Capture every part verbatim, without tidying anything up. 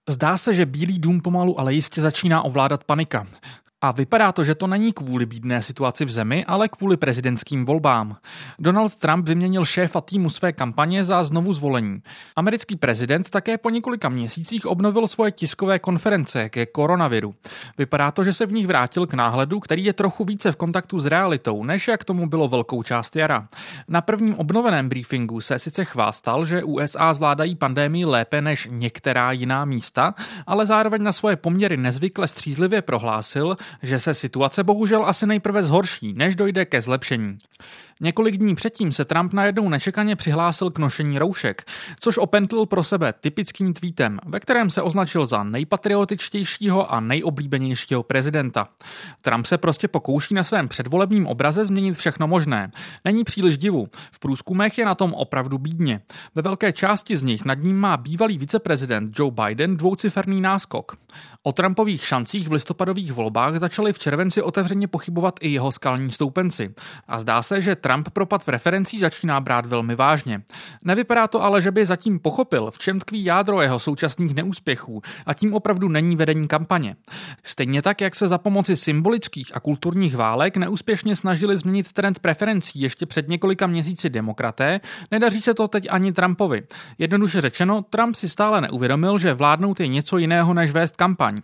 Zdá se, že Bílý dům pomalu ale jistě začíná ovládat panika. A vypadá to, že to není kvůli bídné situaci v zemi, ale kvůli prezidentským volbám. Donald Trump vyměnil šéfa týmu své kampaně za znovu zvolení. Americký prezident také po několika měsících obnovil svoje tiskové konference ke koronaviru. Vypadá to, že se v nich vrátil k náhledu, který je trochu více v kontaktu s realitou, než jak tomu bylo velkou část jara. Na prvním obnoveném briefingu se sice chvástal, že U S A zvládají pandemii lépe než některá jiná místa, ale zároveň na svoje poměry nezvykle střízlivě prohlásil, že se situace bohužel asi nejprve zhorší, než dojde ke zlepšení. Několik dní předtím se Trump najednou nečekaně přihlásil k nošení roušek, což opentl pro sebe typickým tweetem, ve kterém se označil za nejpatriotičtějšího a nejoblíbenějšího prezidenta. Trump se prostě pokouší na svém předvolebním obraze změnit všechno možné. Není příliš divu, v průzkumech je na tom opravdu bídně. Ve velké části z nich nad ním má bývalý viceprezident Joe Biden dvouciferný náskok. O Trumpových šancích v listopadových volbách začali v červenci otevřeně pochybovat i jeho skalní stoupenci. A zdá se, že Trump propad v referencích začíná brát velmi vážně. Nevypadá to ale, že by zatím pochopil, v čem tkví jádro jeho současných neúspěchů, a tím opravdu není vedení kampaně. Stejně tak, jak se za pomoci symbolických a kulturních válek neúspěšně snažili změnit trend preferencí ještě před několika měsíci demokraté, nedaří se to teď ani Trumpovi. Jednoduše řečeno, Trump si stále neuvědomil, že vládnout je něco jiného než vést kampaň.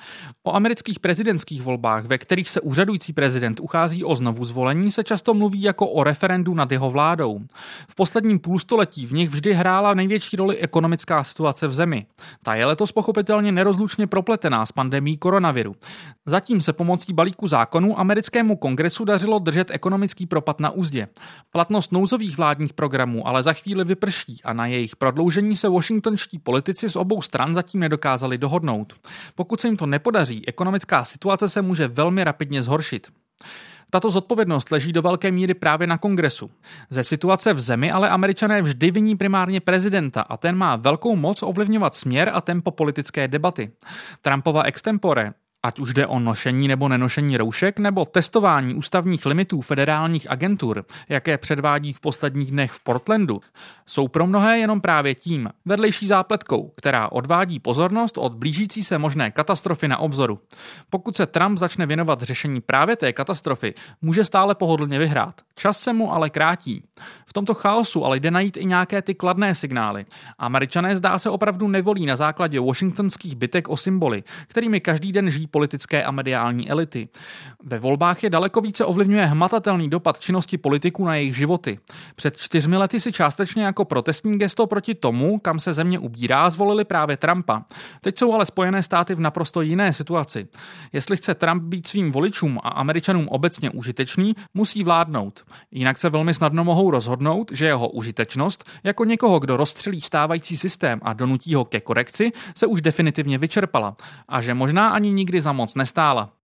O amerických prezidentských volbách, ve kterých se úřadující prezident uchází o znovu zvolení, se často mluví jako o referendu nad jeho vládou. V posledním půlstoletí v nich vždy hrála největší roli ekonomická situace v zemi. Ta je letos pochopitelně nerozlučně propletená s pandemií koronaviru. Zatím se pomocí balíku zákonů americkému kongresu dařilo držet ekonomický propad na uzdě. Platnost nouzových vládních programů ale za chvíli vyprší a na jejich prodloužení se washingtonští politici z obou stran zatím nedokázali dohodnout. Pokud se jim to nepodaří, ekonomická situace se může velmi rapidně zhoršit. Tato zodpovědnost leží do velké míry právě na kongresu. Ze situace v zemi ale Američané vždy viní primárně prezidenta a ten má velkou moc ovlivňovat směr a tempo politické debaty. Trumpova extempore, ať už jde o nošení nebo nenošení roušek, nebo testování ústavních limitů federálních agentur, jaké předvádí v posledních dnech v Portlandu, jsou pro mnohé jenom právě tím vedlejší zápletkou, která odvádí pozornost od blížící se možné katastrofy na obzoru. Pokud se Trump začne věnovat řešení právě té katastrofy, může stále pohodlně vyhrát. Čas se mu ale krátí. V tomto chaosu ale jde najít i nějaké ty kladné signály. Američané zdá se opravdu nevolí na základě washingtonských bitek o symboly, kterými každý den žijí politické a mediální elity. Ve volbách je daleko více ovlivňuje hmatatelný dopad činnosti politiků na jejich životy. Před čtyřmi lety si částečně jako protestní gesto proti tomu, kam se země ubírá, zvolili právě Trumpa. Teď jsou ale Spojené státy v naprosto jiné situaci. Jestli chce Trump být svým voličům a Američanům obecně užitečný, musí vládnout. Jinak se velmi snadno mohou rozhodnout, že jeho užitečnost, jako někoho, kdo rozstřelí stávající systém a donutí ho ke korekci, se už definitivně vyčerpala a že možná ani nikdy za moc nestála.